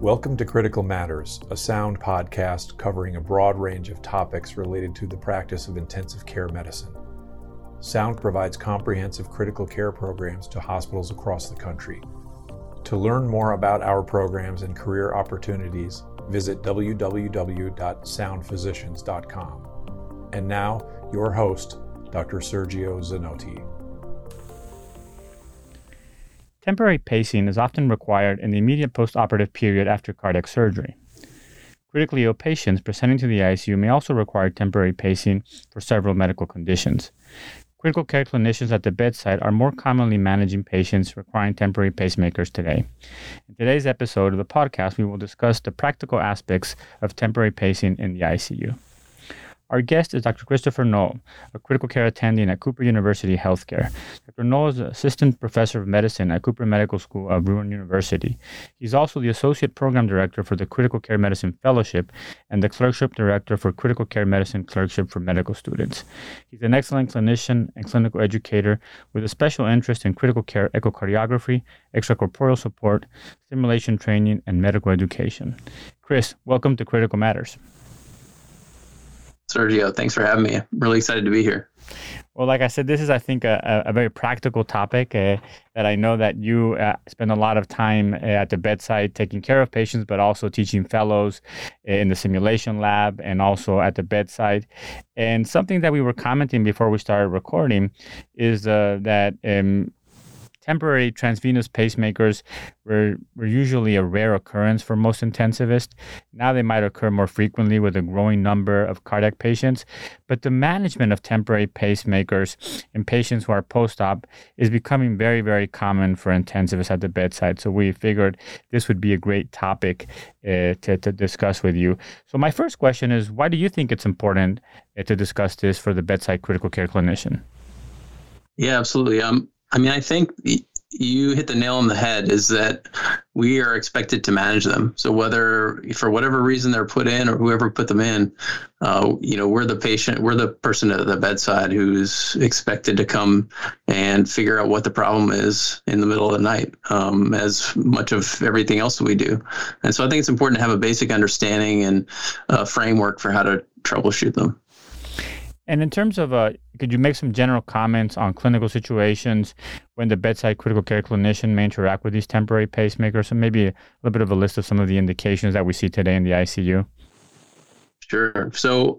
Welcome to Critical Matters, a Sound podcast covering a broad range of topics related to the practice of intensive care medicine. Sound provides comprehensive critical care programs to hospitals across the country. To learn more about our programs and career opportunities, visit www.soundphysicians.com. And now, your host, Dr. Sergio Zanotti. Temporary pacing is often required in the immediate postoperative period after cardiac surgery. Critically ill patients presenting to the ICU may also require temporary pacing for several medical conditions. Critical care clinicians at the bedside are more commonly managing patients requiring temporary pacemakers today. In today's episode of the podcast, we will discuss the practical aspects of temporary pacing in the ICU. Our guest is Dr. Christopher Knoll, a critical care attending at Cooper University Healthcare. Dr. Knoll is an assistant professor of medicine at Cooper Medical School of Bruin University. He's also the associate program director for the Critical Care Medicine Fellowship and the clerkship director for Critical Care Medicine Clerkship for medical students. He's an excellent clinician and clinical educator with a special interest in critical care echocardiography, extracorporeal support, simulation training, and medical education. Chris, welcome to Critical Matters. Sergio, thanks for having me. I'm really excited to be here. Well, like I said, this is, I think, a very practical topic that I know that you spend a lot of time at the bedside taking care of patients, but also teaching fellows in the simulation lab and also at the bedside. And something that we were commenting before we started recording is that temporary transvenous pacemakers were usually a rare occurrence for most intensivists. Now they might occur more frequently with a growing number of cardiac patients, but the management of temporary pacemakers in patients who are post-op is becoming very, very common for intensivists at the bedside. So we figured this would be a great topic to discuss with you. So my first question is, why do you think it's important to discuss this for the bedside critical care clinician? Yeah, absolutely. I think you hit the nail on the head, is that we are expected to manage them. So whether for whatever reason they're put in or whoever put them in, we're the patient, we're the person at the bedside who's expected to come and figure out what the problem is in the middle of the night, as much of everything else that we do. And so I think it's important to have a basic understanding and a framework for how to troubleshoot them. And in terms of, could you make some general comments on clinical situations when the bedside critical care clinician may interact with these temporary pacemakers? So maybe a little bit of a list of some of the indications that we see today in the ICU. Sure. So,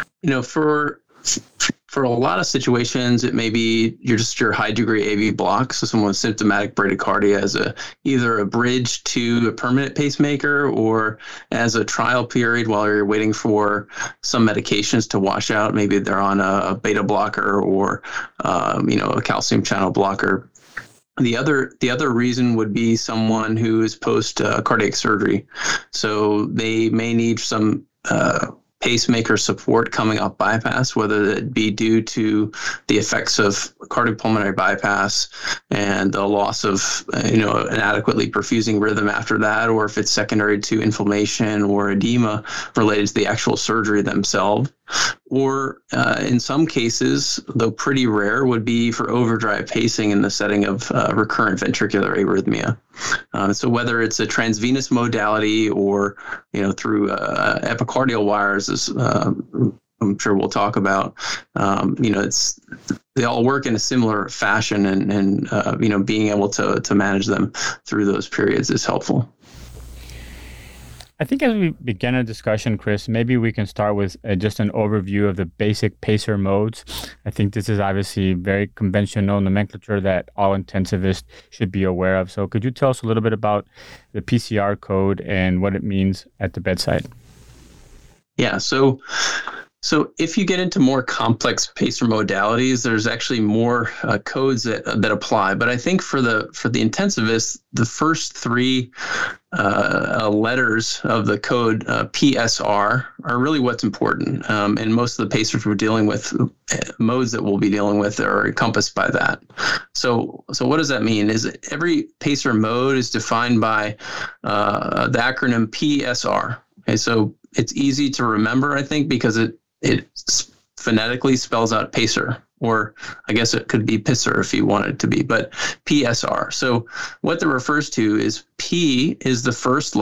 for a lot of situations, it may be your high degree AV block. So someone with symptomatic bradycardia as either a bridge to a permanent pacemaker or as a trial period while you're waiting for some medications to wash out. Maybe they're on a beta blocker or, a calcium channel blocker. The other reason would be someone who is post cardiac surgery. So they may need some pacemaker support coming off bypass, whether it be due to the effects of cardiopulmonary bypass and the loss of, an adequately perfusing rhythm after that, or if it's secondary to inflammation or edema related to the actual surgery themselves. Or in some cases, though pretty rare, would be for overdrive pacing in the setting of recurrent ventricular arrhythmia. So whether it's a transvenous modality or, through epicardial wires, as I'm sure we'll talk about, they all work in a similar fashion, and being able to manage them through those periods is helpful. I think as we begin our discussion, Chris, maybe we can start with just an overview of the basic pacer modes. I think this is obviously very conventional nomenclature that all intensivists should be aware of. So could you tell us a little bit about the PCR code and what it means at the bedside? Yeah, so if you get into more complex pacer modalities, there's actually more codes that apply. But I think for the intensivist, the first three letters of the code PSR are really what's important. And most of the pacers we're dealing with, modes that we'll be dealing with, are encompassed by that. So what does that mean? Is every pacer mode is defined by the acronym PSR. Okay, so it's easy to remember, I think, because it phonetically spells out pacer, or I guess it could be pisser if you want it to be, but PSR. So what that refers to is P is the first letter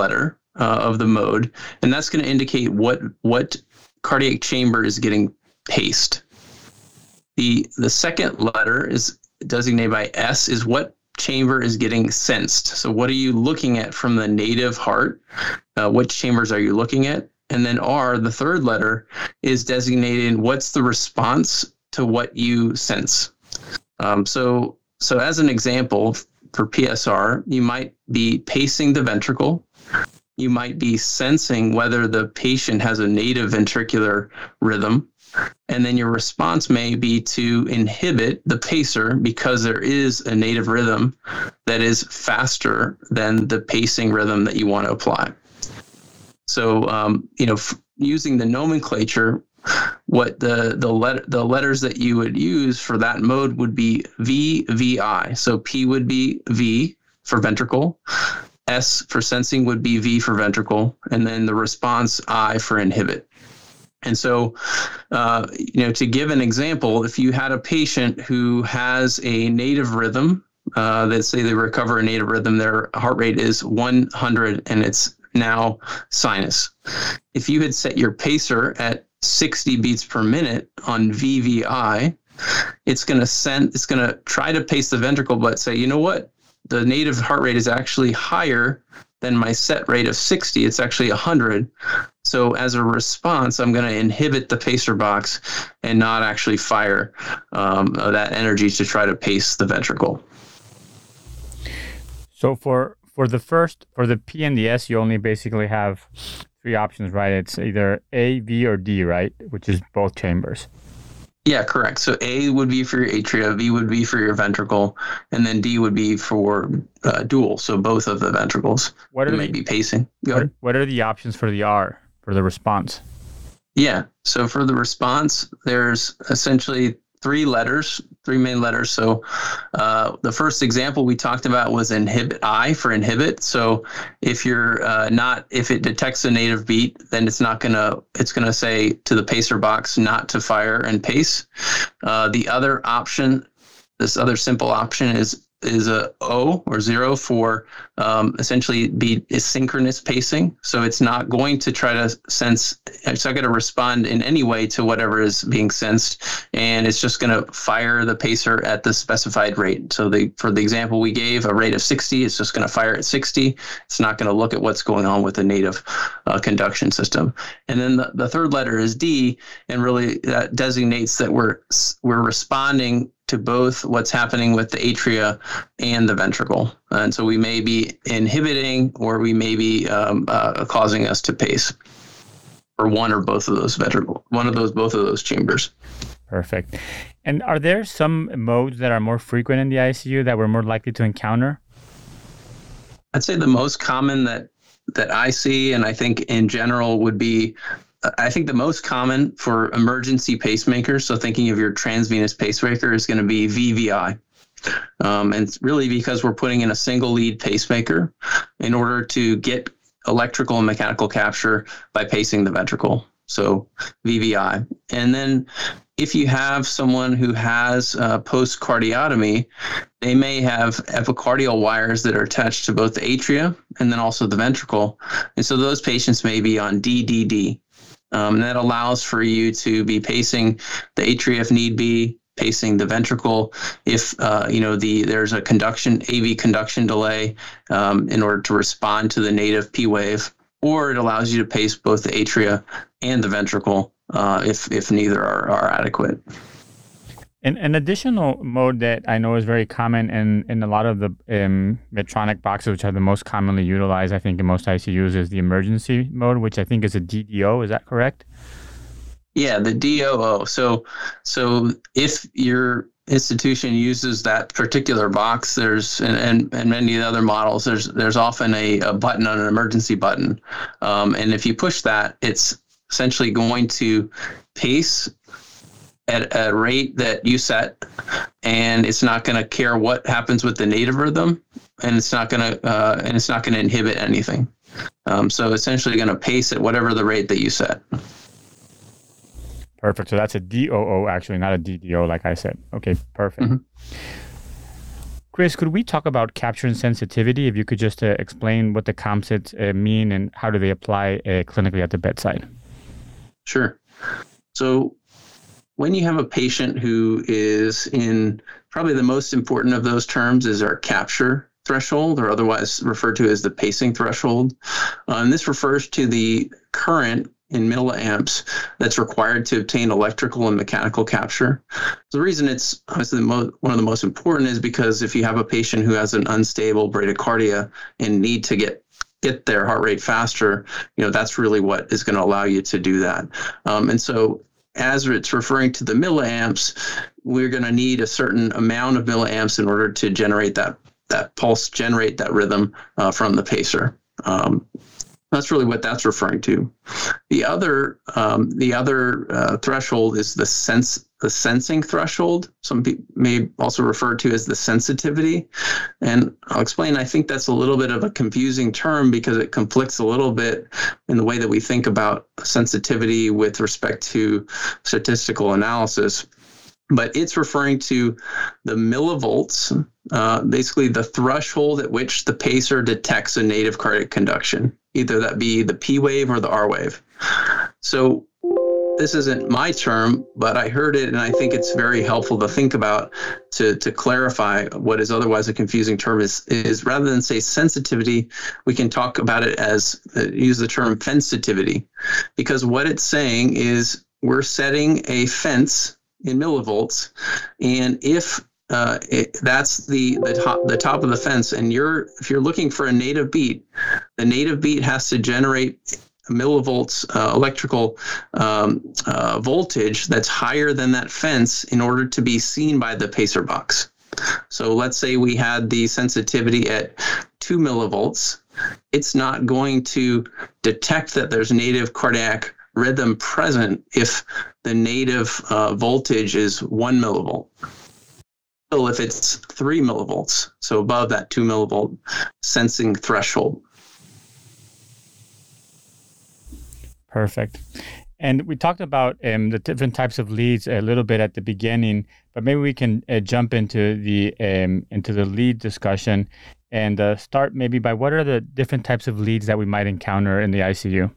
of the mode, and that's going to indicate what cardiac chamber is getting paced. The second letter is designated by S, is what chamber is getting sensed. So what are you looking at from the native heart? Which chambers are you looking at? And then R, the third letter, is designating what's the response to what you sense. So as an example, for PSR, you might be pacing the ventricle. You might be sensing whether the patient has a native ventricular rhythm. And then your response may be to inhibit the pacer because there is a native rhythm that is faster than the pacing rhythm that you want to apply. So, using the nomenclature, what the letters that you would use for that mode would be V, VI. So P would be V for ventricle. S for sensing would be V for ventricle. And then the response I for inhibit. And so, to give an example, if you had a patient who has a native rhythm, let's say they recover a native rhythm, their heart rate is 100 and it's now sinus. If you had set your pacer at 60 beats per minute on VVI, it's going to try to pace the ventricle, but say, you know what? The native heart rate is actually higher than my set rate of 60. It's actually 100. So as a response, I'm going to inhibit the pacer box and not actually fire that energy to try to pace the ventricle. So for the P and the S, you only basically have three options, right? It's either A, V, or D, right? Which is both chambers. Yeah, correct. So A would be for your atria, V would be for your ventricle, and then D would be for dual. So both of the ventricles may be pacing. What are the options for the R, for the response? Yeah. So for the response, there's essentially three main letters. So the first example we talked about was inhibit, I for inhibit. So if you're if it detects a native beat, then it's going to say to the pacer box not to fire and pace. The other option, this other simple option is a O or 0 for essentially be synchronous pacing. So it's not going to try to sense, it's not going to respond in any way to whatever is being sensed, and it's just going to fire the pacer at the specified rate. So for the example we gave, a rate of 60, it's just going to fire at 60. It's not going to look at what's going on with the native conduction system. And then the third letter is D, and really that designates that we're responding to both what's happening with the atria and the ventricle. And so we may be inhibiting, or we may be causing us to pace, or one or both of those both of those chambers. Perfect. And are there some modes that are more frequent in the ICU that we're more likely to encounter? I'd say the most common that I see, and I think in general would be, I think the most common for emergency pacemakers, so thinking of your transvenous pacemaker, is going to be VVI. And it's really because we're putting in a single lead pacemaker in order to get electrical and mechanical capture by pacing the ventricle. So VVI. And then if you have someone who has post-cardiotomy, they may have epicardial wires that are attached to both the atria and then also the ventricle. And so those patients may be on DDD. And that allows for you to be pacing the atria if need be, pacing the ventricle if there's a AV conduction delay in order to respond to the native P wave, or it allows you to pace both the atria and the ventricle if neither are adequate. And an additional mode that I know is very common in a lot of the Medtronic boxes, which are the most commonly utilized, I think, in most ICUs, is the emergency mode, which I think is a DDO. Is that correct? Yeah, the DOO. So if your institution uses that particular box, there's and many other models, there's often a button on an emergency button, and if you push that, it's essentially going to pace at a rate that you set, and it's not going to care what happens with the native rhythm, and it's not going to inhibit anything. So essentially going to pace at whatever the rate that you set. Perfect. So that's a DOO, actually, not a DDO, like I said. Okay, perfect. Mm-hmm. Chris, could we talk about capture and sensitivity? If you could just explain what the COMSITs mean and how do they apply clinically at the bedside? Sure. So when you have a patient who is in, probably the most important of those terms is our capture threshold, or otherwise referred to as the pacing threshold. And this refers to the current in milliamps that's required to obtain electrical and mechanical capture. The reason it's obviously one of the most important is because if you have a patient who has an unstable bradycardia and need to get their heart rate faster, that's really what is going to allow you to do that. And so as it's referring to the milliamps, we're going to need a certain amount of milliamps in order to generate that pulse, generate that rhythm from the pacer. That's really what that's referring to. The other threshold is the sensing threshold. Some people may also refer to as the sensitivity. And I'll explain, I think that's a little bit of a confusing term because it conflicts a little bit in the way that we think about sensitivity with respect to statistical analysis. But it's referring to the millivolts, basically the threshold at which the pacer detects a native cardiac conduction, either that be the P wave or the R wave. So this isn't my term, but I heard it, and I think it's very helpful to think about to clarify what is otherwise a confusing term is rather than say sensitivity, we can talk about it as use the term sensitivity, because what it's saying is we're setting a fence in millivolts, and if that's the top of the fence, and if you're looking for a native beat, the native beat has to generate millivolts electrical voltage that's higher than that fence in order to be seen by the pacer box. So let's say we had the sensitivity at 2 millivolts. It's not going to detect that there's native cardiac rhythm present if the native voltage is 1 millivolt. So if it's 3 millivolts, so above that 2 millivolt sensing threshold. Perfect. And we talked about the different types of leads a little bit at the beginning, but maybe we can jump into the lead discussion and start maybe by what are the different types of leads that we might encounter in the ICU?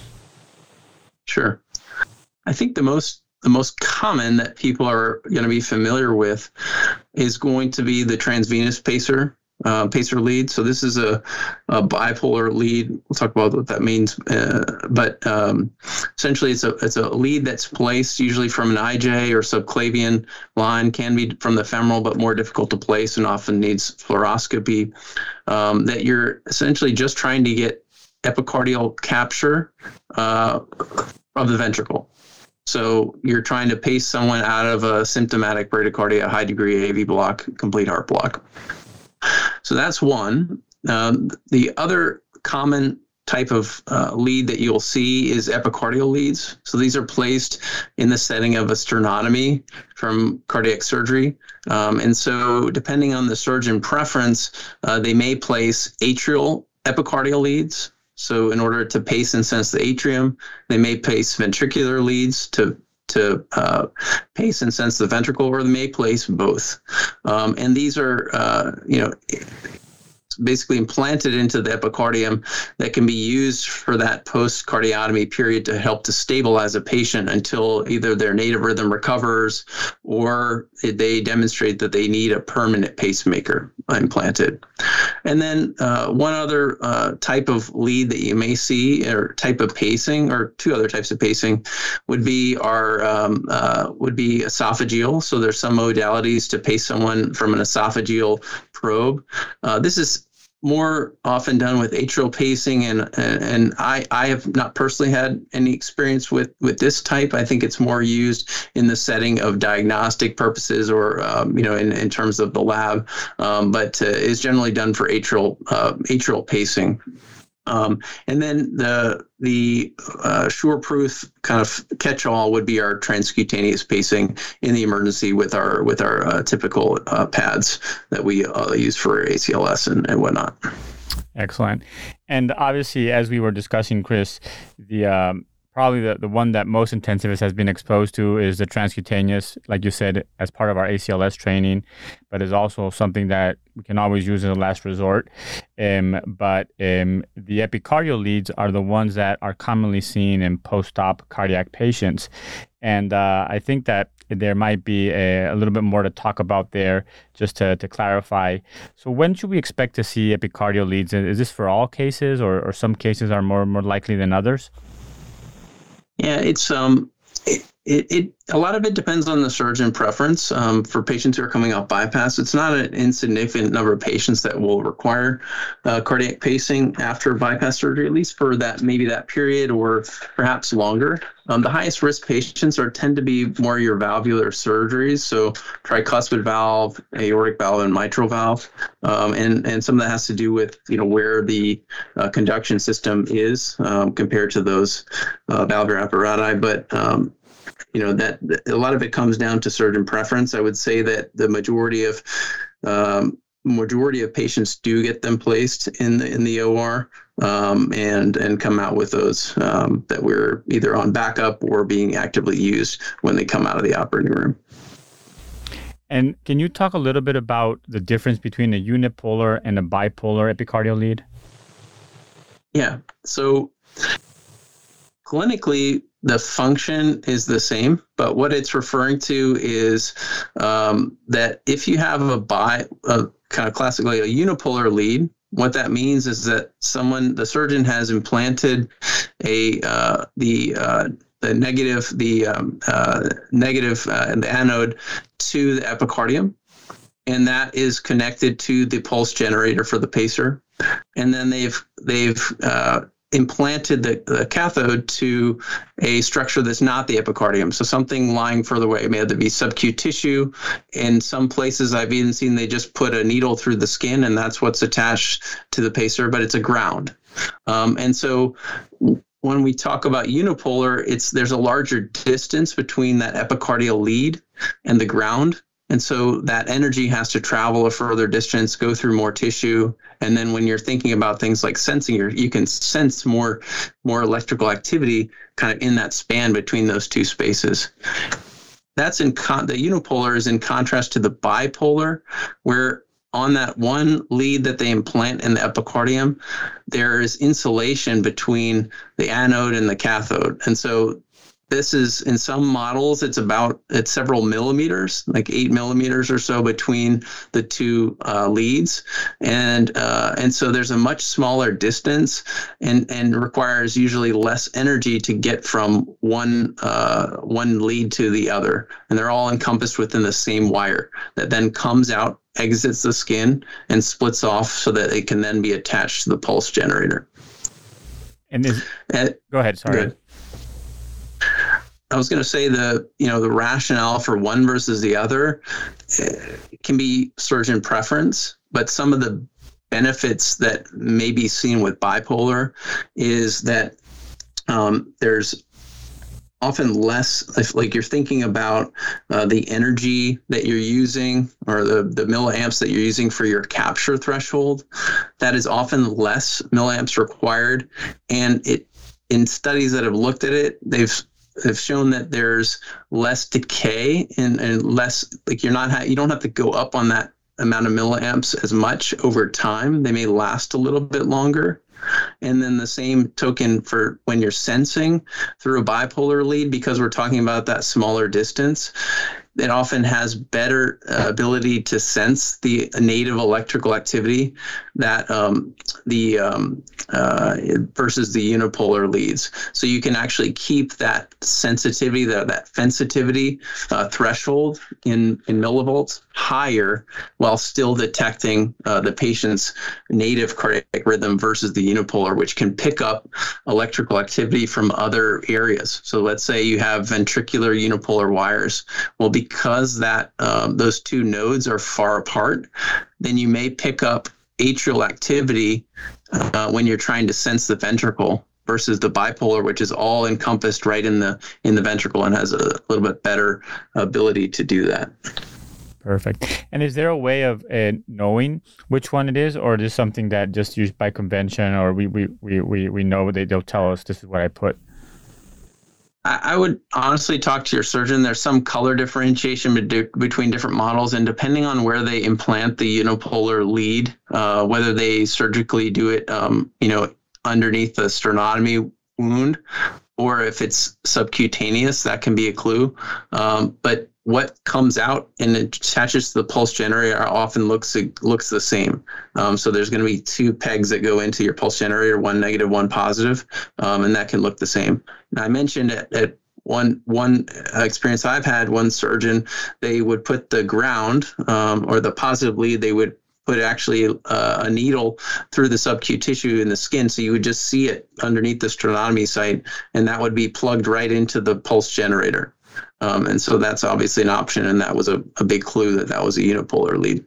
Sure. I think the most common that people are going to be familiar with is going to be the transvenous pacer lead. So this is a bipolar lead. We'll talk about what that means. But essentially, it's a lead that's placed usually from an IJ or subclavian line, can be from the femoral, but more difficult to place and often needs fluoroscopy. That you're essentially just trying to get epicardial capture of the ventricle. So you're trying to pace someone out of a symptomatic bradycardia, high degree AV block, complete heart block. So that's one. The other common type of lead that you'll see is epicardial leads. So these are placed in the setting of a sternotomy from cardiac surgery. And so depending on the surgeon preference, they may place atrial epicardial leads. So in order to pace and sense the atrium, they may place ventricular leads to pace and sense the ventricle, or they may place both. And these are, basically implanted into the epicardium that can be used for that post-cardiotomy period to help to stabilize a patient until either their native rhythm recovers or they demonstrate that they need a permanent pacemaker implanted. And then one other type of lead that you may see, or type of pacing, or two other types of pacing, would be esophageal. So there's some modalities to pace someone from an esophageal probe. This is more often done with atrial pacing, and I have not personally had any experience with this type. I think it's more used in the setting of diagnostic purposes, or in terms of the lab, but is generally done for atrial pacing. And then the SureProof kind of catch-all would be our transcutaneous pacing in the emergency with our typical pads that we use for ACLS and whatnot. Excellent. And obviously, as we were discussing, Chris, the probably the one that most intensivist has been exposed to is the transcutaneous, like you said, as part of our ACLS training, but is also something that we can always use as a last resort. But the epicardial leads are the ones that are commonly seen in post-op cardiac patients. And I think that there might be a little bit more to talk about there, just to clarify. So when should we expect to see epicardial leads? Is this for all cases, or some cases are more likely than others? Yeah, it's it a lot of it depends on the surgeon preference. For patients who are coming off bypass, it's not an insignificant number of patients that will require cardiac pacing after bypass surgery, at least for that period or perhaps longer. The highest risk patients tend to be more your valvular surgeries, so tricuspid valve, aortic valve, and mitral valve, and some of that has to do with where the conduction system is compared to those valvular apparati, but that a lot of it comes down to surgeon preference. I would say that the majority of patients do get them placed in the OR and come out with those that we're either on backup or being actively used when they come out of the operating room. And can you talk a little bit about the difference between a unipolar and a bipolar epicardial lead? Yeah. So clinically, the function is the same, but what it's referring to is that if you have a kind of classically a unipolar lead, what that means is that the surgeon has implanted the negative and the anode to the epicardium, and that is connected to the pulse generator for the pacer, and then they've implanted the cathode to a structure that's not the epicardium. So something lying further away. It may have to be subcutaneous tissue. In some places, I've even seen they just put a needle through the skin, and that's what's attached to the pacer, but it's a ground. And so when we talk about unipolar, there's a larger distance between that epicardial lead and the ground. And so that energy has to travel a further distance, go through more tissue. And then when you're thinking about things like sensing, you can sense more electrical activity kind of in that span between those two spaces. That's the unipolar is in contrast to the bipolar, where on that one lead that they implant in the epicardium, there is insulation between the anode and the cathode. And so this is, in some models, it's several millimeters, like 8 millimeters or so between the two leads. And so there's a much smaller distance and requires usually less energy to get from one lead to the other. And they're all encompassed within the same wire that then comes out, exits the skin, and splits off so that it can then be attached to the pulse generator. Go ahead, sorry. Good. I was going to say the rationale for one versus the other can be surgeon preference, but some of the benefits that may be seen with bipolar is that there's often less, like you're thinking about the energy that you're using or the milliamps that you're using for your capture threshold, that is often less milliamps required. And in studies that have looked at it, they've shown that there's less decay and less, like you don't have to go up on that amount of milliamps as much over time. They may last a little bit longer. And then the same token for when you're sensing through a bipolar lead, because we're talking about that smaller distance, it often has better ability to sense the native electrical activity that versus the unipolar leads. So you can actually keep that sensitivity, that sensitivity threshold in millivolts higher while still detecting the patient's native cardiac rhythm versus the unipolar, which can pick up electrical activity from other areas. So let's say you have ventricular unipolar wires. Well, because that those two nodes are far apart, then you may pick up atrial activity when you're trying to sense the ventricle versus the bipolar, which is all encompassed right in the ventricle and has a little bit better ability to do that. Perfect. And is there a way of knowing which one it is, or is this something that just used by convention, or we know they'll tell us this is what I put? I would honestly talk to your surgeon. There's some color differentiation between different models, and depending on where they implant the unipolar lead, whether they surgically do it, underneath the sternotomy wound, or if it's subcutaneous, that can be a clue. But what comes out and attaches to the pulse generator often looks the same. So there's going to be two pegs that go into your pulse generator, one negative, one positive, and that can look the same. And I mentioned at one experience I've had, one surgeon, they would put the ground or the positive lead, they would put actually a needle through the subcutaneous tissue in the skin, so you would just see it underneath the sternotomy site, and that would be plugged right into the pulse generator. And so that's obviously an option, and that was a big clue that was a unipolar lead.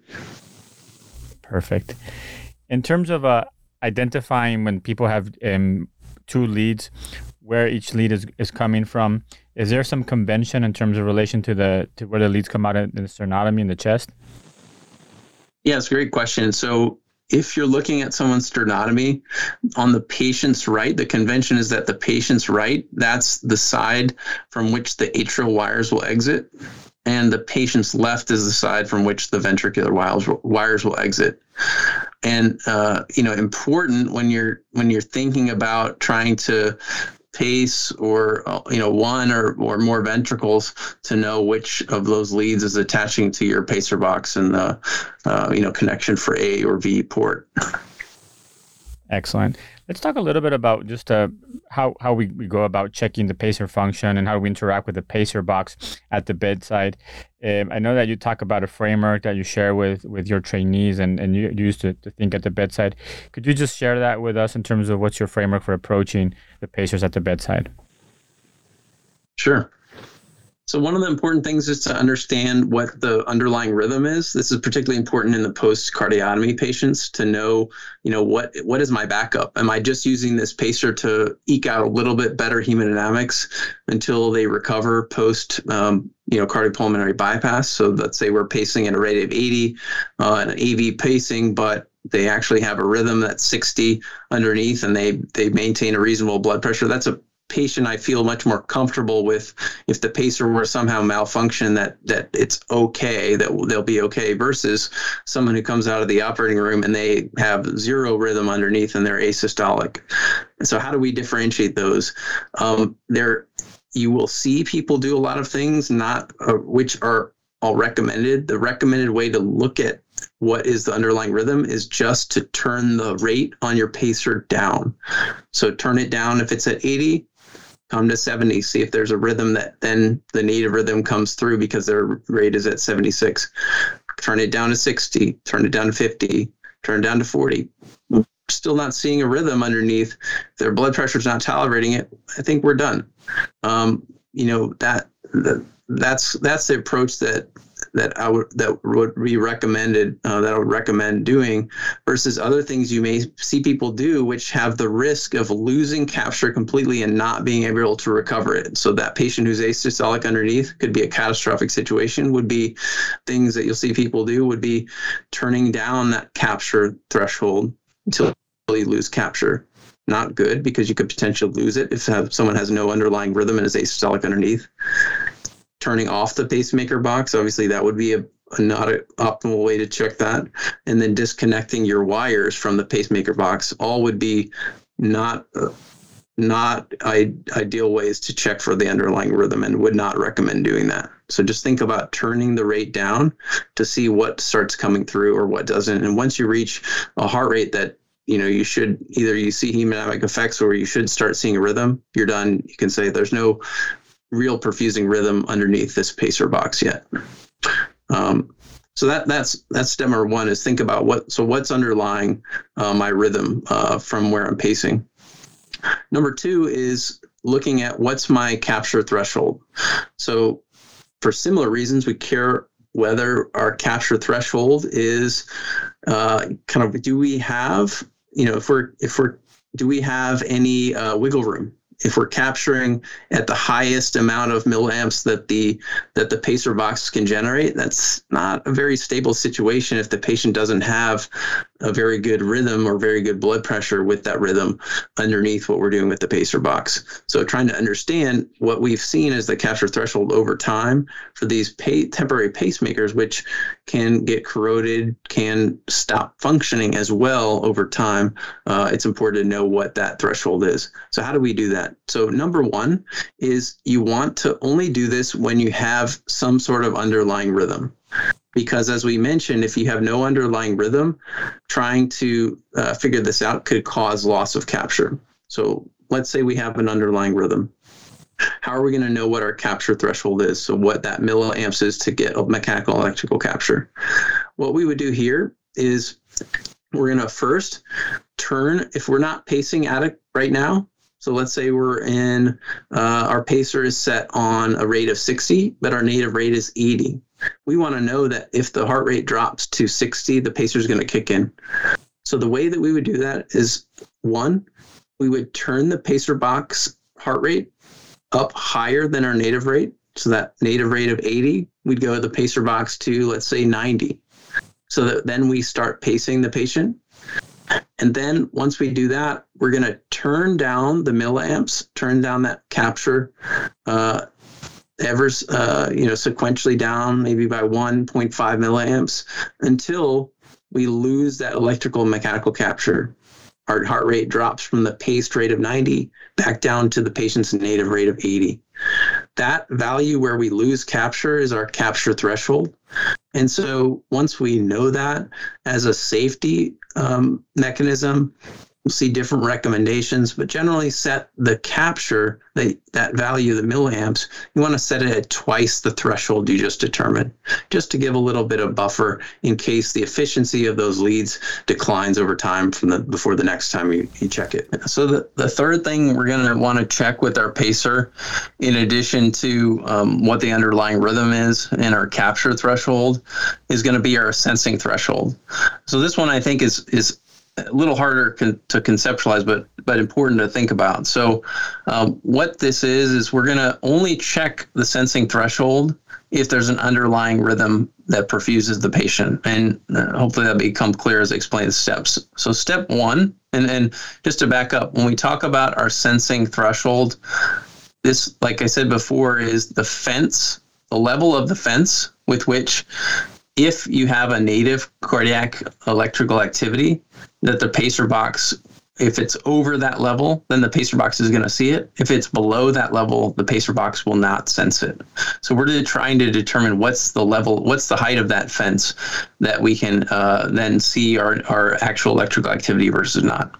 Perfect. In terms of identifying when people have two leads, where each lead is coming from, is there some convention in terms of relation to where the leads come out in the sternotomy in the chest? Yeah, it's a great question. So if you're looking at someone's sternotomy on the patient's right, the convention is that the patient's right, that's the side from which the atrial wires will exit, and the patient's left is the side from which the ventricular wires will exit. And important when you're thinking about trying to pace or one or more ventricles, to know which of those leads is attaching to your pacer box and the connection for A or V port. Excellent. Let's talk a little bit about just how we go about checking the pacer function and how we interact with the pacer box at the bedside. I know that you talk about a framework that you share with your trainees and you used to think at the bedside. Could you just share that with us in terms of what's your framework for approaching the pacers at the bedside? Sure. So one of the important things is to understand what the underlying rhythm is. This is particularly important in the post-cardiotomy patients, to know, what is my backup? Am I just using this pacer to eke out a little bit better hemodynamics until they recover post, cardiopulmonary bypass? So let's say we're pacing at a rate of 80, an AV pacing, but they actually have a rhythm that's 60 underneath, and they maintain a reasonable blood pressure. That's a patient I feel much more comfortable with. If the pacer were somehow malfunction, that it's okay, that they'll be okay, versus someone who comes out of the operating room and they have zero rhythm underneath and they're asystolic. And so how do we differentiate those? You will see people do a lot of things, not which are all recommended. The recommended way to look at what is the underlying rhythm is just to turn the rate on your pacer down. So turn it down if it's at 80, come to 70, see if there's a rhythm that then the native rhythm comes through because their rate is at 76. Turn it down to 60, turn it down to 50, turn it down to 40. Still not seeing a rhythm underneath. If their blood pressure is not tolerating it, I think we're done. That's the approach that would be recommended, that I would recommend doing, versus other things you may see people do, which have the risk of losing capture completely and not being able to recover it. So that patient who's asystolic underneath could be a catastrophic situation. Would be things that you'll see people do would be turning down that capture threshold until you lose capture. Not good, because you could potentially lose it if someone has no underlying rhythm and is asystolic underneath. Turning off the pacemaker box, obviously that would be not an optimal way to check that. And then disconnecting your wires from the pacemaker box, all would be not ideal ways to check for the underlying rhythm, and would not recommend doing that. So just think about turning the rate down to see what starts coming through or what doesn't. And once you reach a heart rate that you should you see hemodynamic effects or you should start seeing a rhythm, you're done. You can say there's no real perfusing rhythm underneath this pacer box yet. So that's step number one, is think about what's underlying my rhythm from where I'm pacing. Number two is looking at what's my capture threshold. So for similar reasons, we care whether our capture threshold is do we have, do we have any wiggle room? If we're capturing at the highest amount of milliamps that the pacer box can generate, that's not a very stable situation if the patient doesn't have a very good rhythm or very good blood pressure with that rhythm underneath what we're doing with the pacer box. So trying to understand what we've seen as the capture threshold over time for these temporary pacemakers, which can get corroded, can stop functioning as well over time. It's important to know what that threshold is. So how do we do that? So number one is you want to only do this when you have some sort of underlying rhythm. Because as we mentioned, if you have no underlying rhythm, trying to figure this out could cause loss of capture. So let's say we have an underlying rhythm. How are we going to know what our capture threshold is? So what that milliamps is to get a mechanical electrical capture? What we would do here is we're going to first turn, if we're not pacing at it right now, so let's say we're in, our pacer is set on a rate of 60, but our native rate is 80. We want to know that if the heart rate drops to 60, the pacer is going to kick in. So the way that we would do that is, one, we would turn the pacer box heart rate up higher than our native rate. So that native rate of 80, we'd go the pacer box to, let's say, 90. So that then we start pacing the patient. And then once we do that, we're going to turn down the milliamps, turn down that capture sequentially down maybe by 1.5 milliamps until we lose that electrical and mechanical capture. Our heart rate drops from the paced rate of 90 back down to the patient's native rate of 80. That value where we lose capture is our capture threshold. And so once we know that as a safety mechanism, we'll see different recommendations, but generally set the capture, that value, the milliamps, you want to set it at twice the threshold you just determined, just to give a little bit of buffer in case the efficiency of those leads declines over time before the next time you check it. So the third thing we're going to want to check with our pacer, in addition to what the underlying rhythm is and our capture threshold, is going to be our sensing threshold. So this one I think is a little harder to conceptualize, but important to think about. So what this is we're going to only check the sensing threshold if there's an underlying rhythm that perfuses the patient. And hopefully that become clear as I explain the steps. So step one, and just to back up, when we talk about our sensing threshold, this, like I said before, is the fence, the level of the fence with which, if you have a native cardiac electrical activity, that the pacer box, if it's over that level, then the pacer box is going to see it. If it's below that level, the pacer box will not sense it. So we're trying to determine what's the height of that fence that we can then see our actual electrical activity versus not.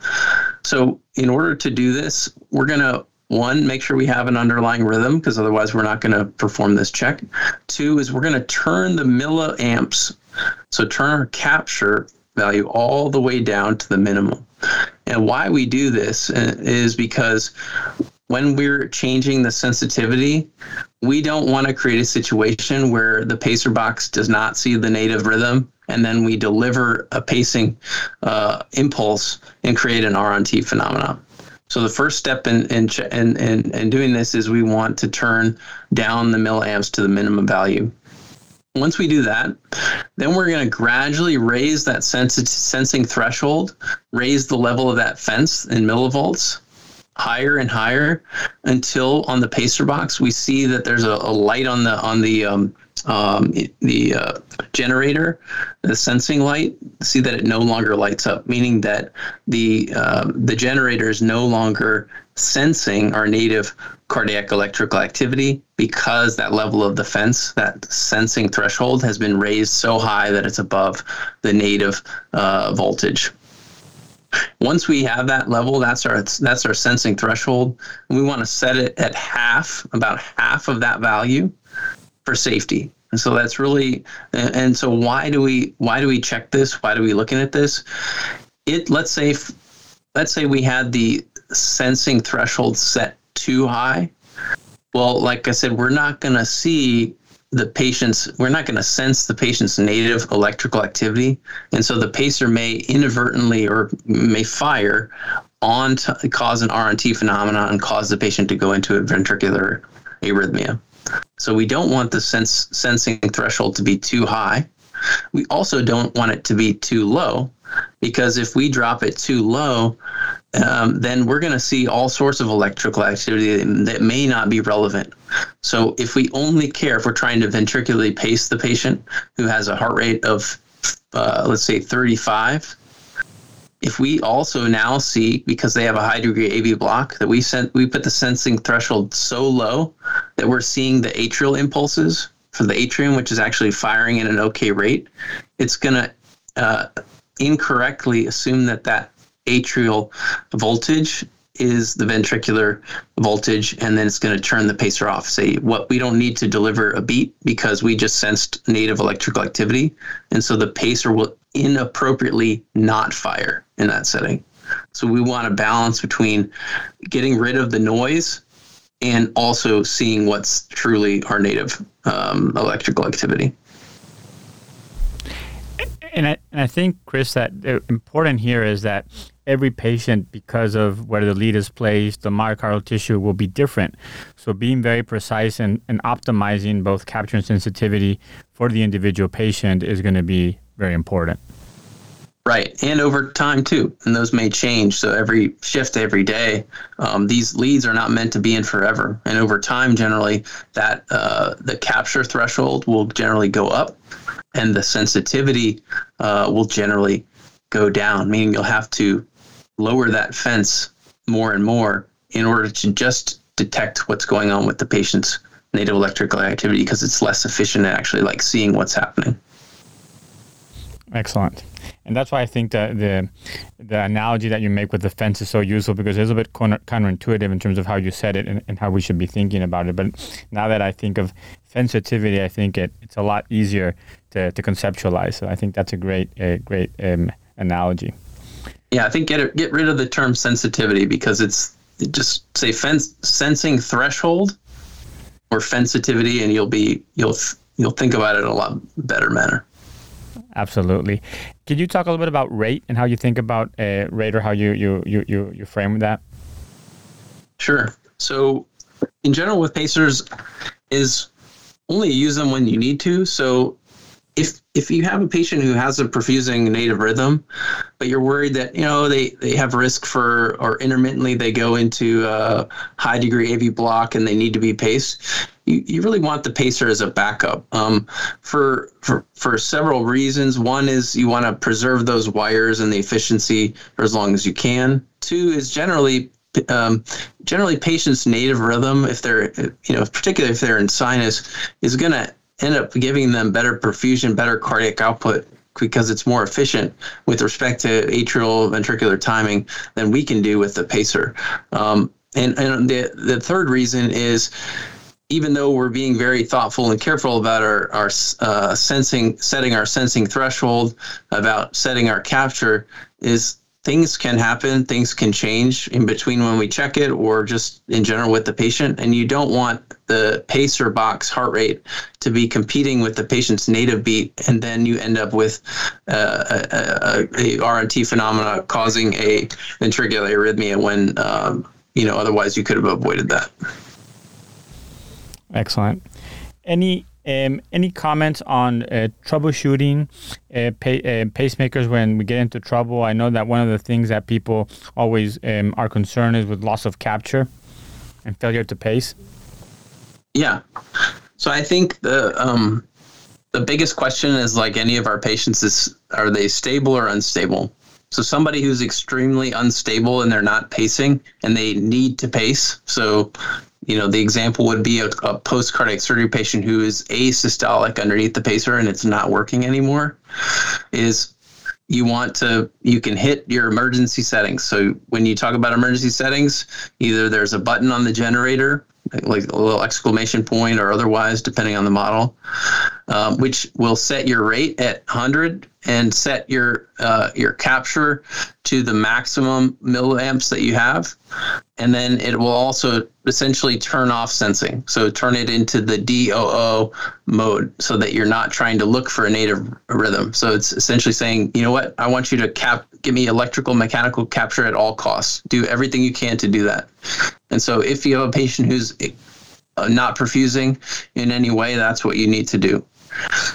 So in order to do this, we're going to, one, make sure we have an underlying rhythm, because otherwise we're not going to perform this check. Two is we're going to turn the milliamps, so turn our capture value all the way down to the minimum. And why we do this is because when we're changing the sensitivity, we don't want to create a situation where the pacer box does not see the native rhythm, and then we deliver a pacing impulse and create an R-on-T phenomenon. So the first step in doing this is we want to turn down the milliamps to the minimum value. Once we do that, then we're going to gradually raise that sensing threshold, raise the level of that fence in millivolts, higher and higher, until on the pacer box we see that there's a light on the generator, the sensing light. See that it no longer lights up, meaning that the generator is no longer sensing our native cardiac electrical activity, because that level of the fence, that sensing threshold, has been raised so high that it's above the native voltage. Once we have that level, that's our sensing threshold. We want to set it at about half of that value for safety. And so that's really, and so why do we check this? Why do we looking at this? Let's say we had the sensing threshold set too high. Well, like I said, we're not going to sense the patient's native electrical activity. And so the pacer may inadvertently or may fire on to cause an R-on-T phenomenon and cause the patient to go into a ventricular arrhythmia. So we don't want the sensing threshold to be too high. We also don't want it to be too low, because if we drop it too low, then we're going to see all sorts of electrical activity that may not be relevant. So if we only care, if we're trying to ventricularly pace the patient who has a heart rate of, let's say 35, if we also now see, because they have a high degree AV block, that we put the sensing threshold so low that we're seeing the atrial impulses for the atrium, which is actually firing at an okay rate, it's going to incorrectly assume that atrial voltage is the ventricular voltage, and then it's going to turn the pacer off. Say, we don't need to deliver a beat because we just sensed native electrical activity, and so the pacer will inappropriately not fire in that setting. So we want a balance between getting rid of the noise and also seeing what's truly our native electrical activity. And I think, Chris, that the important here is that every patient, because of where the lead is placed, the myocardial tissue will be different. So being very precise and optimizing both capture and sensitivity for the individual patient is going to be very important. Right. And over time, too. And those may change. So every shift, every day, these leads are not meant to be in forever. And over time, generally, that the capture threshold will generally go up, and the sensitivity will generally go down, meaning you'll have to lower that fence more and more in order to just detect what's going on with the patient's native electrical activity, because it's less efficient at actually seeing what's happening. Excellent. And that's why I think that the analogy that you make with the fence is so useful, because it's a bit counterintuitive in terms of how you said it and how we should be thinking about it. But now that I think of sensitivity, I think it's a lot easier to conceptualize. So I think that's a great analogy. Yeah, I think get rid of the term sensitivity, because it just say sensing threshold or sensitivity, and you'll think about it in a lot better manner. Absolutely. Could you talk a little bit about rate and how you think about rate, or how you frame that? Sure. So in general with pacers is only use them when you need to. So if you have a patient who has a perfusing native rhythm, but you're worried that, they have risk for, or intermittently they go into a high degree AV block and they need to be paced, you really want the pacer as a backup for several reasons. One is you want to preserve those wires and the efficiency for as long as you can. Two is generally patients' native rhythm, if they're, particularly if they're in sinus, is going to end up giving them better perfusion, better cardiac output, because it's more efficient with respect to atrial ventricular timing than we can do with the pacer. And the third reason is, even though we're being very thoughtful and careful about our setting our sensing threshold, about setting our capture, is things can happen, things can change in between when we check it, or just in general with the patient. And you don't want the pacer box heart rate to be competing with the patient's native beat, and then you end up with a RNT phenomena causing a ventricular arrhythmia when otherwise you could have avoided that. Excellent. Any comments on troubleshooting pacemakers when we get into trouble? I know that one of the things that people always are concerned is with loss of capture and failure to pace. Yeah. So I think the biggest question is, like any of our patients, is, are they stable or unstable? So somebody who's extremely unstable and they're not pacing and they need to pace. So the example would be a post-cardiac surgery patient who is asystolic underneath the pacer and it's not working anymore, is you can hit your emergency settings. So when you talk about emergency settings, either there's a button on the generator, like a little exclamation point, or otherwise, depending on the model, which will set your rate at 100 and set your capture to the maximum milliamps that you have. And then it will also essentially turn off sensing. So turn it into the DOO mode, so that you're not trying to look for a native rhythm. So it's essentially saying, you know what, I want you to give me electrical mechanical capture at all costs. Do everything you can to do that. And so if you have a patient who's not perfusing in any way, that's what you need to do.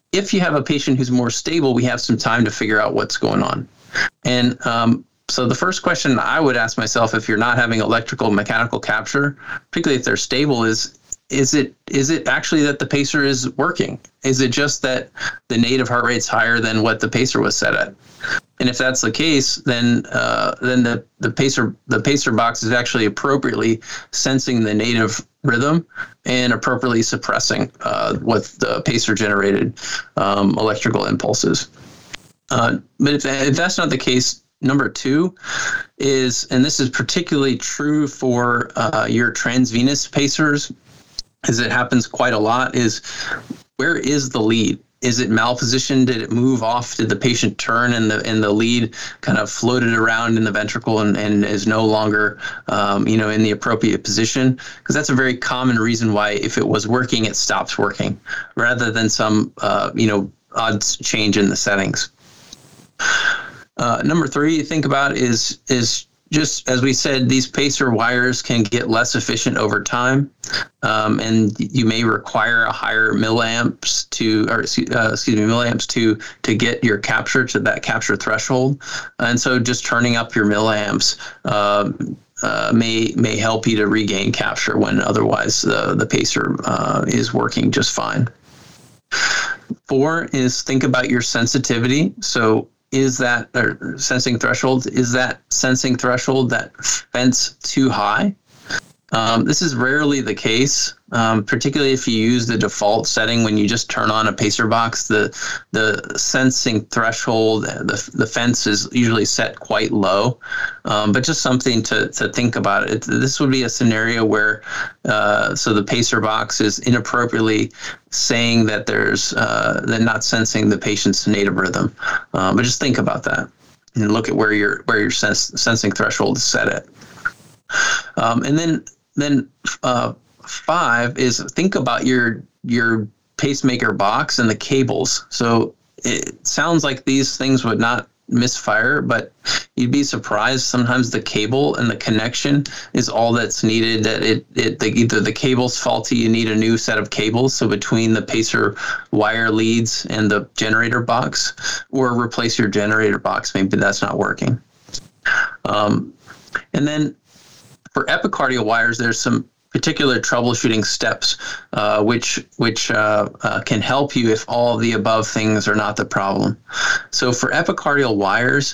if you have a patient who's more stable, we have some time to figure out what's going on. And so the first question I would ask myself, if you're not having electrical mechanical capture, particularly if they're stable, is it actually that the pacer is working? Is it just that the native heart rate's higher than what the pacer was set at? And if that's the case, then the pacer box is actually appropriately sensing the native rhythm and appropriately suppressing what the pacer generated electrical impulses. But if that's not the case, number two is, and this is particularly true for your transvenous pacers, as it happens quite a lot, is where is the lead? Is it malpositioned? Did it move off? Did the patient turn and the lead kind of floated around in the ventricle and is no longer, in the appropriate position? Because that's a very common reason why, if it was working, it stops working, rather than some, odd change in the settings. Number three you think about is just, as we said, these pacer wires can get less efficient over time, and you may require a higher milliamps to get your capture to that capture threshold. And so just turning up your milliamps may help you to regain capture when otherwise the pacer is working just fine. 4 is think about your sensitivity. So sensing threshold, is that sensing threshold, that fence, too high? This is rarely the case, particularly if you use the default setting when you just turn on a pacer box. The sensing threshold, the fence is usually set quite low, but just something to think about. This would be a scenario where so the pacer box is inappropriately saying that they're not sensing the patient's native rhythm, but just think about that and look at where your sensing threshold is set at. And then 5 is think about your pacemaker box and the cables. So it sounds like these things would not misfire, but you'd be surprised. Sometimes the cable and the connection is all that's needed. That either the cable's faulty, you need a new set of cables. So between the pacer wire leads and the generator box, or replace your generator box. Maybe that's not working. And then for epicardial wires, there's some particular troubleshooting steps which can help you if all of the above things are not the problem. So for epicardial wires,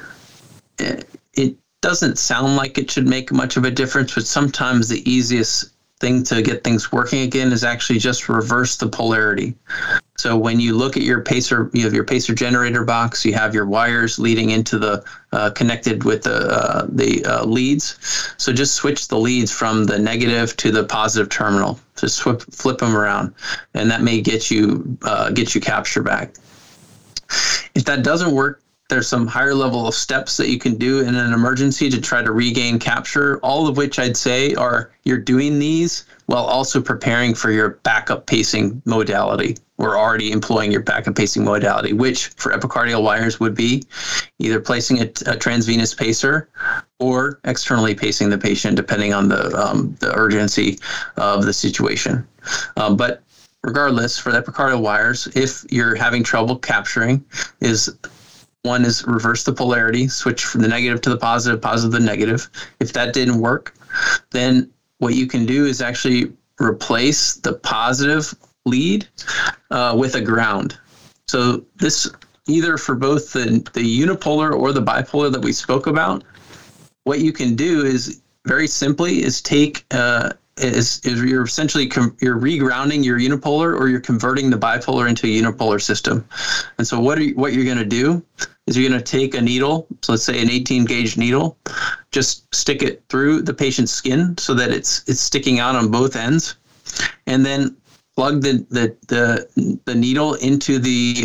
it doesn't sound like it should make much of a difference, but sometimes the easiest thing to get things working again is actually just reverse the polarity. So when you look at your pacer, you have your pacer generator box, you have your wires leading into the connected with the leads. So just switch the leads from the negative to the positive terminal. Just flip them around, and that may get you capture back. If that doesn't work, there's some higher level of steps that you can do in an emergency to try to regain capture, all of which I'd say are you're doing these while also preparing for your backup pacing modality. We're already employing your backup pacing modality, which for epicardial wires would be either placing a transvenous pacer or externally pacing the patient, depending on the urgency of the situation. But regardless, for the epicardial wires, if you're having trouble capturing, one is reverse the polarity, switch from the negative to the positive, positive to the negative. If that didn't work, then what you can do is actually replace the positive lead with a ground. So this, either for both the unipolar or the bipolar that we spoke about, what you can do is very simply is take is you're essentially you're regrounding your unipolar, or you're converting the bipolar into a unipolar system. And so what you're going to do is you're going to take a needle, so let's say an 18 gauge needle, just stick it through the patient's skin so that it's sticking out on both ends, and then plug the needle into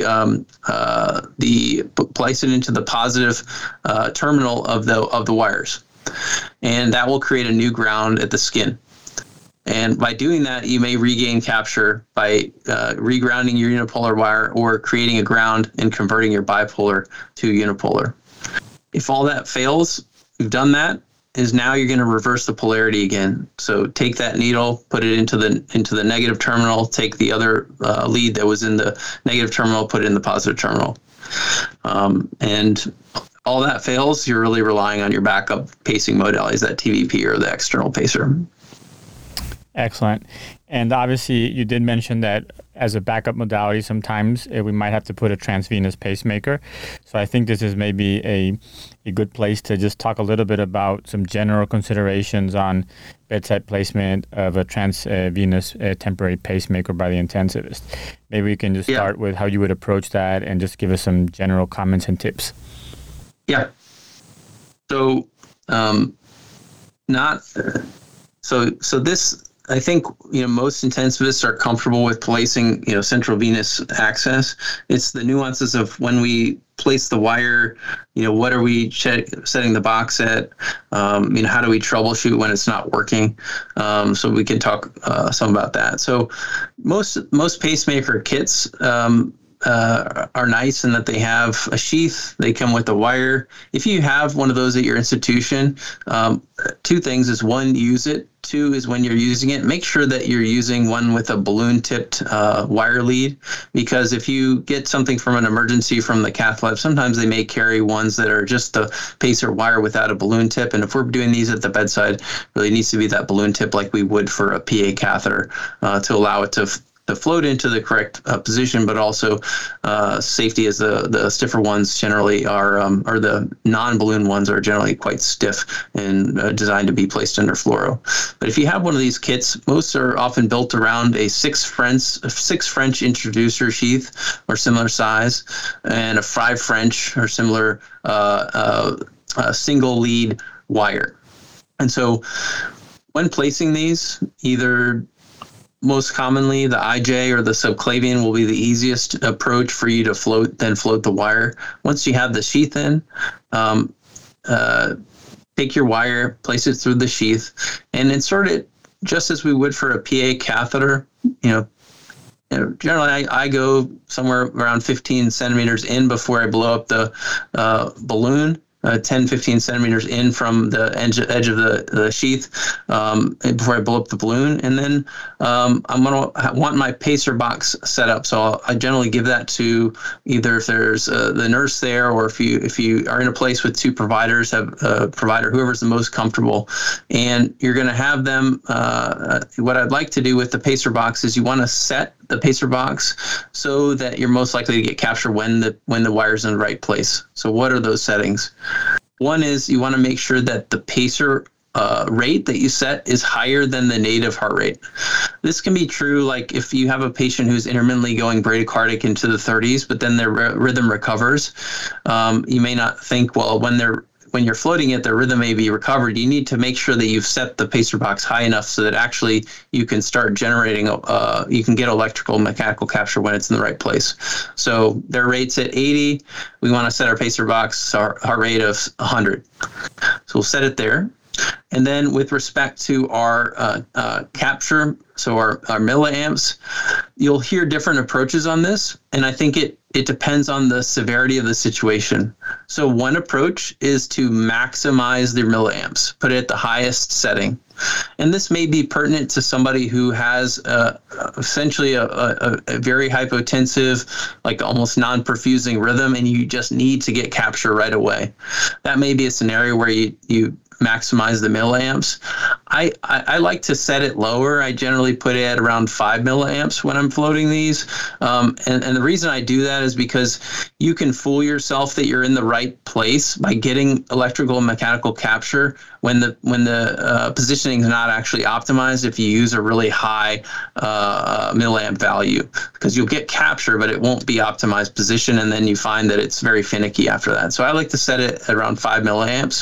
place it into the positive terminal of the wires, and that will create a new ground at the skin. And by doing that, you may regain capture by regrounding your unipolar wire or creating a ground and converting your bipolar to unipolar. If all that fails, you've done that, is now you're going to reverse the polarity again. So take that needle, put it into the negative terminal, take the other lead that was in the negative terminal, put it in the positive terminal. And all that fails, you're really relying on your backup pacing modalities, that TVP or the external pacer. Excellent. And obviously, you did mention that as a backup modality, sometimes we might have to put a transvenous pacemaker. So I think this is maybe a good place to just talk a little bit about some general considerations on bedside placement of a transvenous temporary pacemaker by the intensivist. Maybe we can just start with how you would approach that and just give us some general comments and tips. Yeah. So, so this, I think, most intensivists are comfortable with placing, central venous access. It's the nuances of when we place the wire, what are we setting the box at? How do we troubleshoot when it's not working? So we can talk some about that. So most pacemaker kits are nice in that they have a sheath. They come with a wire. If you have one of those at your institution, two things is, one, use it. Two is, when you're using it, make sure that you're using one with a balloon-tipped wire lead, because if you get something from an emergency from the cath lab, sometimes they may carry ones that are just the pacer wire without a balloon tip. And if we're doing these at the bedside, really needs to be that balloon tip like we would for a PA catheter to allow it to float into the correct position, but also safety, as the stiffer ones generally are, or the non-balloon ones are generally quite stiff and designed to be placed under fluoro. But if you have one of these kits, most are often built around a six French introducer sheath or similar size, and a 5 French or similar single lead wire. And so when placing these, either most commonly, the IJ or the subclavian will be the easiest approach for you to float the wire. Once you have the sheath in, take your wire, place it through the sheath, and insert it just as we would for a PA catheter. Generally, I go somewhere around 15 centimeters in before I blow up the balloon. 10, 15 centimeters in from the edge of the sheath before I blow up the balloon. And then I'm going to want my pacer box set up. So I generally give that to either, if there's the nurse there, or if you are in a place with two providers, have a provider, whoever's the most comfortable. And you're going to have them, what I'd like to do with the pacer box is you want to set the pacer box so that you're most likely to get capture when the wire's in the right place. So what are those settings? One is you want to make sure that the pacer rate that you set is higher than the native heart rate. This can be true, like if you have a patient who's intermittently going bradycardic into the 30s, but then their rhythm recovers. You may not think, well, when you're floating it, their rhythm may be recovered. You need to make sure that you've set the pacer box high enough so that actually you can start generating, you can get electrical and mechanical capture when it's in the right place. So their rate's at 80. We want to set our pacer box, our heart rate of 100. So we'll set it there. And then with respect to our capture, so our milliamps, you'll hear different approaches on this. And I think it depends on the severity of the situation. So one approach is to maximize their milliamps, put it at the highest setting. And this may be pertinent to somebody who has essentially a very hypotensive, like almost non-perfusing rhythm, and you just need to get capture right away. That may be a scenario where you maximize the milliamps. I like to set it lower. I generally put it at around 5 milliamps when I'm floating these. And the reason I do that is because you can fool yourself that you're in the right place by getting electrical and mechanical capture when the positioning is not actually optimized if you use a really high milliamp value, because you'll get capture, but it won't be optimized position. And then you find that it's very finicky after that. So I like to set it at around 5 milliamps.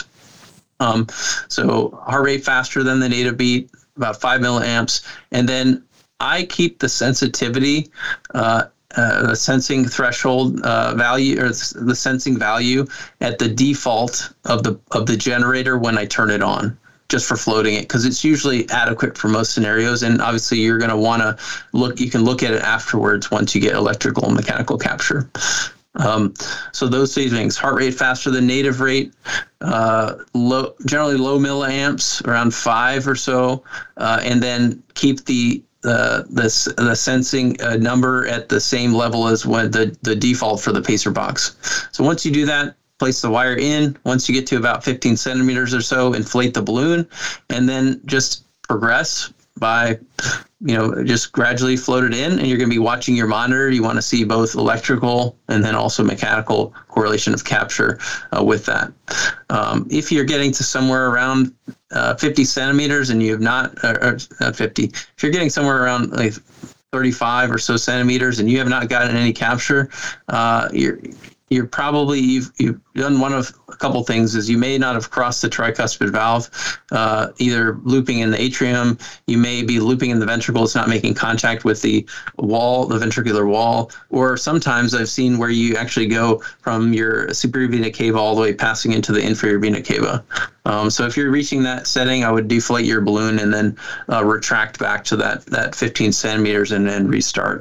So heart rate faster than the native beat, about 5 milliamps. And then I keep the sensitivity, the sensing threshold value, or the sensing value at the default of the generator when I turn it on, just for floating it, because it's usually adequate for most scenarios. And obviously you're going to want to you can look at it afterwards once you get electrical and mechanical capture. So those three things: heart rate faster than native rate, generally low milliamps, around 5 or so, and then keep the sensing number at the same level as what the default for the pacer box. So once you do that, place the wire in. Once you get to about 15 centimeters or so, inflate the balloon, and then just progress by, just gradually float it in, and you're going to be watching your monitor. You want to see both electrical and then also mechanical correlation of capture with that. If you're getting to somewhere around 50 centimeters and you have not 50, if you're getting somewhere around like 35 or so centimeters and you have not gotten any capture, you're probably, you've done one of a couple things. Is you may not have crossed the tricuspid valve, either looping in the atrium, you may be looping in the ventricle, it's not making contact with the wall, the ventricular wall, or sometimes I've seen where you actually go from your superior vena cava all the way passing into the inferior vena cava. So if you're reaching that setting, I would deflate your balloon and then retract back to that 15 centimeters and then restart.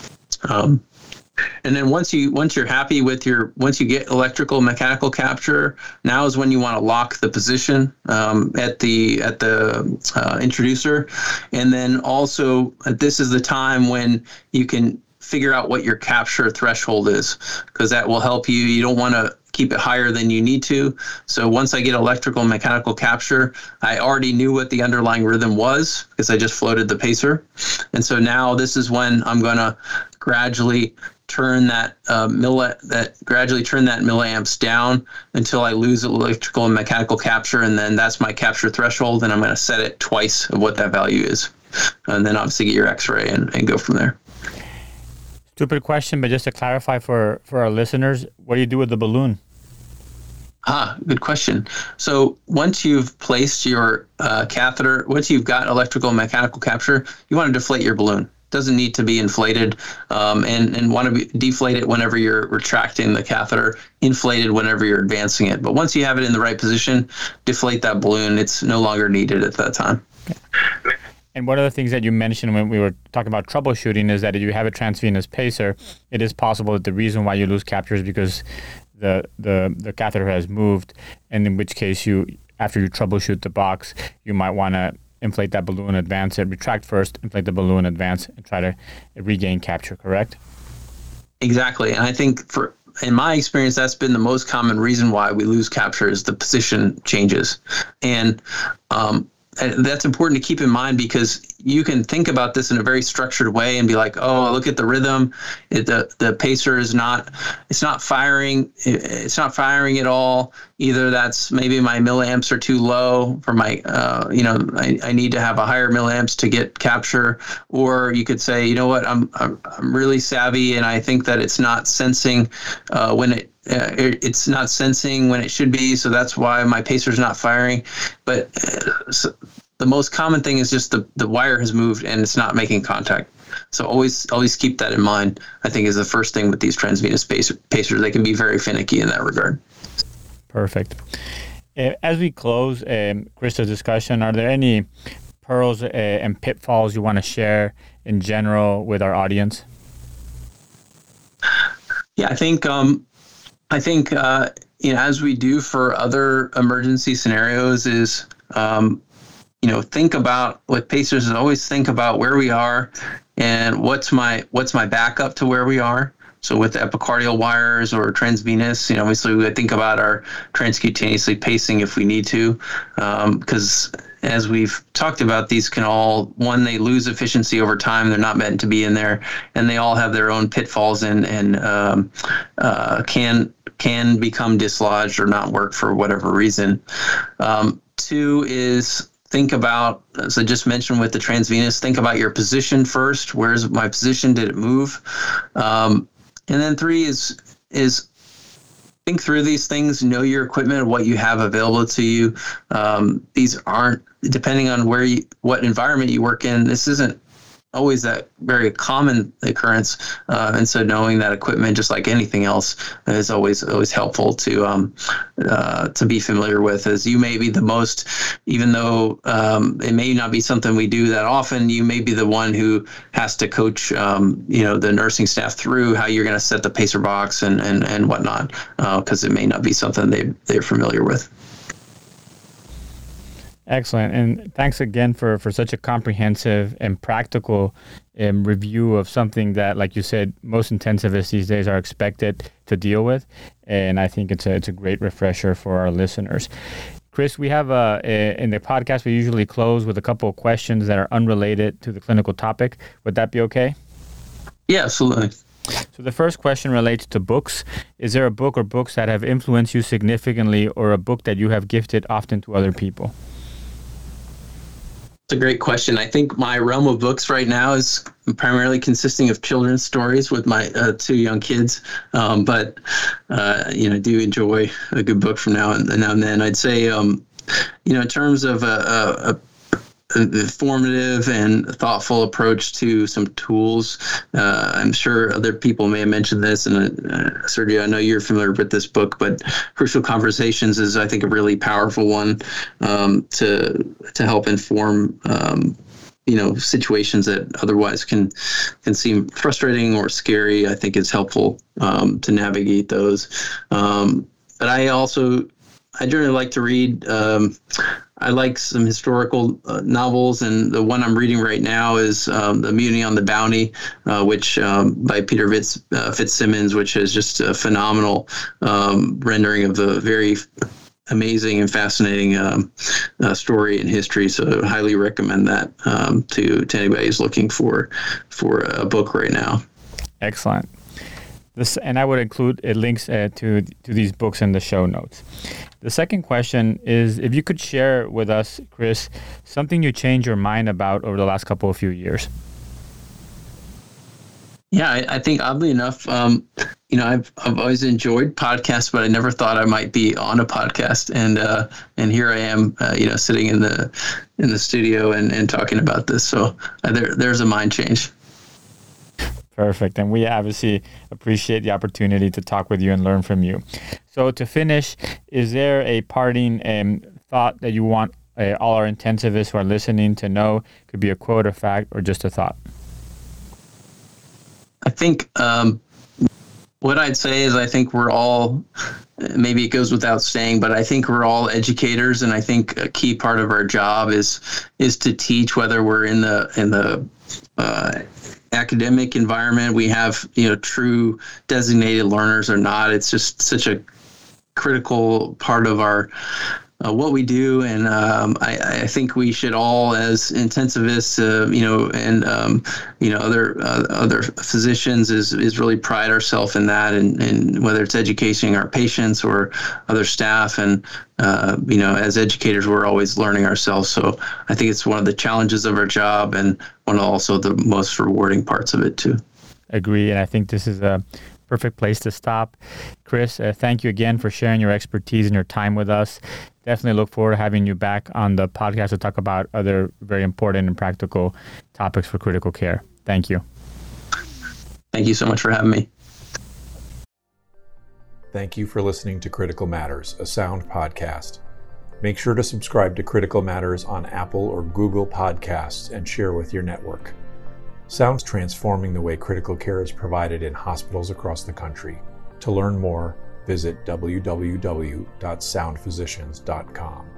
And then once you're happy with once you get electrical mechanical capture, now is when you want to lock the position at the introducer, and then also this is the time when you can figure out what your capture threshold is, because that will help you. You don't want to keep it higher than you need to. So once I get electrical and mechanical capture, I already knew what the underlying rhythm was because I just floated the pacer. And so now this is when I'm going to gradually turn that milliamps down until I lose electrical and mechanical capture, and then that's my capture threshold, and I'm going to set it twice of what that value is, and then obviously get your X-ray and go from there. Stupid question, but just to clarify for our listeners, what do you do with the balloon? Good question. So once you've placed your catheter, once you've got electrical and mechanical capture, you want to deflate your balloon. Doesn't need to be inflated, and want to deflate it whenever you're retracting the catheter, inflated whenever you're advancing it. But once you have it in the right position, deflate that balloon. It's no longer needed at that time. Okay. And one of the things that you mentioned when we were talking about troubleshooting is that if you have a transvenous pacer, it is possible that the reason why you lose capture is because the catheter has moved, and in which case after you troubleshoot the box, you might want to inflate that balloon, advance it, retract first, inflate the balloon, advance, and try to regain capture, correct? Exactly. And I think in my experience, that's been the most common reason why we lose capture is the position changes. And that's important to keep in mind, because you can think about this in a very structured way and be like, oh, look at the rhythm. The pacer is not firing. It's not firing at all. Either that's maybe my milliamps are too low for my, I need to have a higher milliamps to get capture. Or you could say, you know what, I'm really savvy and I think that it's not sensing it's not sensing when it should be, so that's why my pacer's not firing. But the most common thing is just the wire has moved and it's not making contact. So always keep that in mind, I think, is the first thing with these transvenous pacers. They can be very finicky in that regard. Perfect. As we close Krista's discussion, are there any pearls and pitfalls you want to share in general with our audience? Yeah, I think, as we do for other emergency scenarios, is, think about with pacers is always think about where we are and what's my backup to where we are. So with epicardial wires or transvenous, obviously we would think about our transcutaneously pacing if we need to, because as we've talked about, these can they lose efficiency over time. They're not meant to be in there, and they all have their own pitfalls and can become dislodged or not work for whatever reason. Two is think about, as I just mentioned with the transvenous, think about your position first. Where's my position? Did it move? And then three is think through these things, know your equipment, what you have available to you. These aren't, depending on what environment you work in, this isn't always that very common occurrence, and so knowing that equipment, just like anything else, is always helpful to be familiar with. As you may be the most, even though it may not be something we do that often, you may be the one who has to coach the nursing staff through how you're going to set the pacer box and whatnot, because it may not be something they're familiar with. Excellent. And thanks again for such a comprehensive and practical review of something that, like you said, most intensivists these days are expected to deal with. And I think it's a great refresher for our listeners. Chris, we have in the podcast, we usually close with a couple of questions that are unrelated to the clinical topic. Would that be okay? Yeah, absolutely. So the first question relates to books. Is there a book or books that have influenced you significantly, or a book that you have gifted often to other people? It's a great question. I think my realm of books right now is primarily consisting of children's stories with my 2 young kids. But I do enjoy a good book from now and then. I'd say, in terms of a informative and thoughtful approach to some tools. I'm sure other people may have mentioned this, and Sergio, I know you're familiar with this book, but Crucial Conversations is, I think, a really powerful one to help inform situations that otherwise can seem frustrating or scary. I think it's helpful to navigate those. But I generally like to read. I like some historical novels, and the one I'm reading right now is The Mutiny on the Bounty, which by Peter Fitzsimmons, which is just a phenomenal rendering of the very amazing and fascinating story and history. So I highly recommend that to anybody who's looking for a book right now. Excellent. And I would include links to these books in the show notes. The second question is, if you could share with us, Chris, something you changed your mind about over the last couple of few years. Yeah, I think oddly enough, I've always enjoyed podcasts, but I never thought I might be on a podcast, and here I am, sitting in the studio and talking about this. So there's a mind change. Perfect. And we obviously appreciate the opportunity to talk with you and learn from you. So to finish, is there a parting thought that you want all our intensivists who are listening to know? Could be a quote, a fact, or just a thought. I think what I'd say is I think we're all, maybe it goes without saying, but I think we're all educators, and I think a key part of our job is to teach, whether we're in the academic environment, we have true designated learners or not. It's just such a critical part of our what we do, and I think we should all, as intensivists, other physicians, is really pride ourselves in that, and whether it's educating our patients or other staff, and as educators, we're always learning ourselves. So I think it's one of the challenges of our job, and one of also the most rewarding parts of it too. Agree, and I think this is a perfect place to stop. Chris, thank you again for sharing your expertise and your time with us. Definitely look forward to having you back on the podcast to talk about other very important and practical topics for critical care. Thank you. Thank you so much for having me. Thank you for listening to Critical Matters, a Sound podcast. Make sure to subscribe to Critical Matters on Apple or Google Podcasts and share with your network. Sound's transforming the way critical care is provided in hospitals across the country. To learn more, visit www.soundphysicians.com.